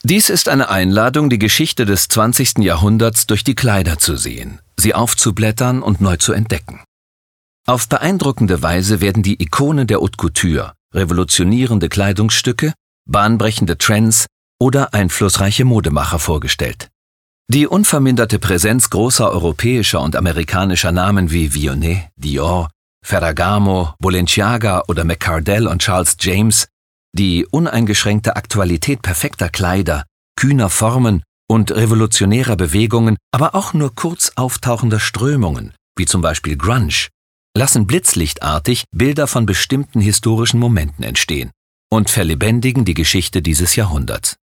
Dies ist eine Einladung, die Geschichte des 20. Jahrhunderts durch die Kleider zu sehen, sie aufzublättern und neu zu entdecken. Auf beeindruckende Weise werden die Ikonen der Haute Couture, revolutionierende Kleidungsstücke, bahnbrechende Trends oder einflussreiche Modemacher vorgestellt. Die unverminderte Präsenz großer europäischer und amerikanischer Namen wie Vionnet, Dior, Ferragamo, Balenciaga oder McCardell und Charles James, die uneingeschränkte Aktualität perfekter Kleider, kühner Formen und revolutionärer Bewegungen, aber auch nur kurz auftauchender Strömungen, wie zum Beispiel Grunge, lassen blitzlichtartig Bilder von bestimmten historischen Momenten entstehen und verlebendigen die Geschichte dieses Jahrhunderts.